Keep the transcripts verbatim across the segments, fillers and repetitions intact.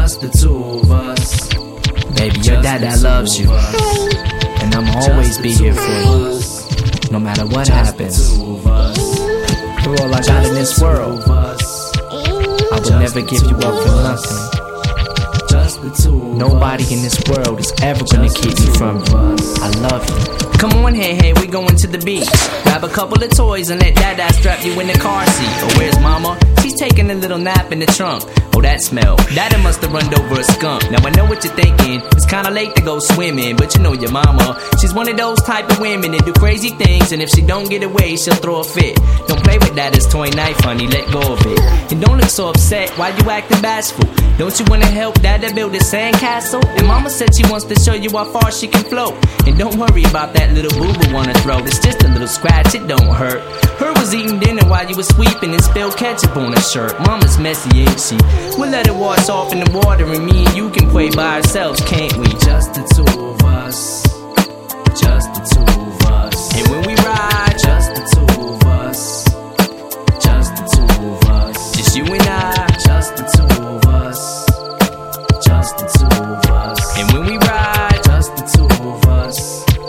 just the two of us. Baby, your dad that loves you, and I'ma always be here for you, no matter what happens. You're all I got in this world. I will never give you up for nothing. Nobody in this world is ever gonna keep me from you. I love you. Come on, hey, hey, we going to the beach. Grab a couple of toys and let Dada strap you in the car seat. Oh, where's Mama? She's taking a little nap in the trunk. Oh, that smell. Dada must have run over a skunk. Now I know what you're thinking. It's kinda late to go swimming, but you know your mama. She's one of those type of women that do crazy things, and if she don't get away, she'll throw a fit. Don't play with Dada's toy knife, honey, let go of it. And don't look so upset, why you acting bashful? Don't you wanna help Dada build a sandcastle? And Mama said she wants to show you how far she can float. And don't worry about that little boo-boo on her throat. It's just a little scratch, it don't hurt. Her was eating dinner while you was sweeping and spilled ketchup on her shirt. Mama's messy, ain't she? We'll let her wash off in the water, and me and you can play by ourselves, can't we? Just the two of us. Just the two of us. And when we ride, just the two of us. Just the two of us. Just you and I. Just the two of us. Just the two of us. And when we ride, just the two of us.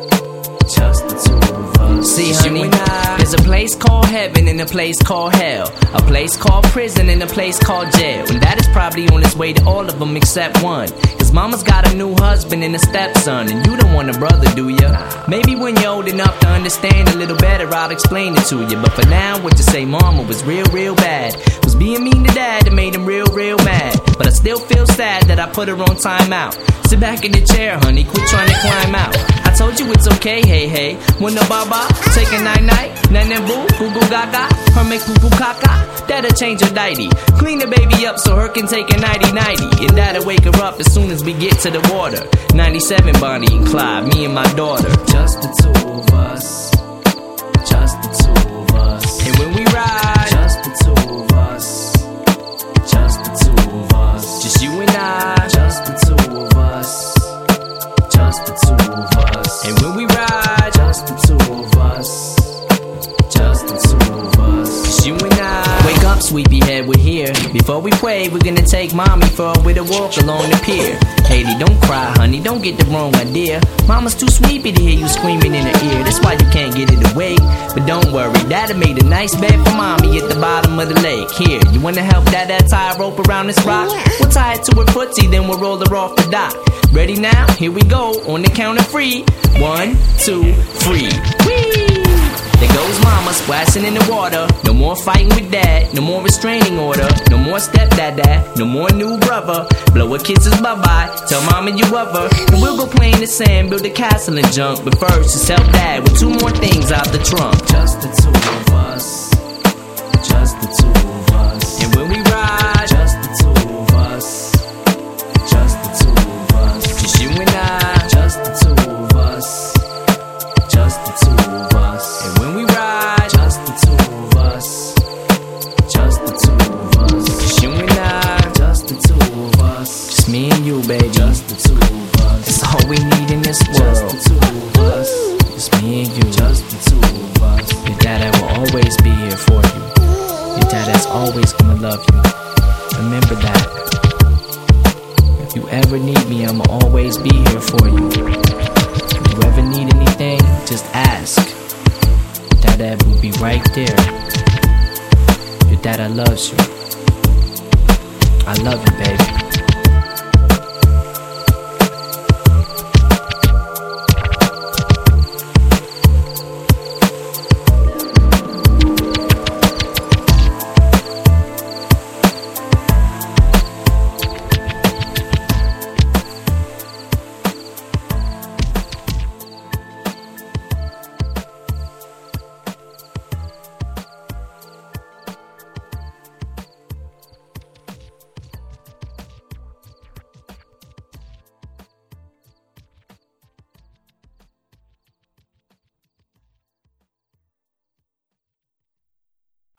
Just the two of us. See, honey, there's a place called heaven and a place called hell, a place called prison and a place called jail, and that is probably on its way to all of them except one. Cause Mama's got a new husband and a stepson, and you don't want a brother, do ya? Maybe when you're old enough to understand a little better, I'll explain it to you. But for now, what you say, Mama was real, real bad. Was being mean to Dad that made him real, real mad. But I still feel sad that I put her on timeout. Sit back in the chair, honey, quit trying to climb out. I told you it's okay, hey, hey. When the baba, take a night-night. Nan boo, goo goo gaga. Her make poo poo caca. Dad'll change her nighty. Clean the baby up so her can take a nighty-nighty. And Dad'll wake her up as soon as we get to the water. ninety-seven Bonnie and Clyde, me and my daughter. Just the two of us. Just the two of us. And when we ride, just the two of us. Just the two of us. Just you and I. Just the two of us. Just the two of us. And when we ride, just the two of us. Just the two of us. Just you and I. Wake up, sleepyhead, we're here. Before we pray, we're gonna take Mommy for a with a walk along the pier. Haley, don't cry, honey, don't get the wrong idea. Mama's too sleepy to hear you screaming in her ear. That's why you can't get it away. But don't worry, Dada made a nice bed for Mommy at the bottom of the lake. Here, you wanna help Dada tie a rope around this rock? We'll tie it to her footsie, then we'll roll her off the dock. Ready now? Here we go, on the count of three. One, two, three. Whee! There goes Mama splashing in the water. No more fighting with Dad, no more restraining order. No more stepdad, no more new brother. Blow her kisses bye-bye, tell Mama you love her. And we'll go play in the sand, build a castle and junk. But first, just help Dad with two more things out the trunk. Just the two of us. Just the two of us. And when we ride, just the two of us. Just the two of us. Just you and I. Just the two of us. Just the two of us. And when we ride, just the two of us. Just the two of us. Just you and I. Just the two of us. Just me and you, baby. Just the two of us. That's all we need in this world. Just the two of us. Just me and you. Just the two of us. Your Dada will always be here for you. Your Dada's always gonna love you. Remember that. If you ever need me, I'ma always be here for you. If you ever need anything, just ask. Dada will be right there. Your Dada loves you. I love you, baby.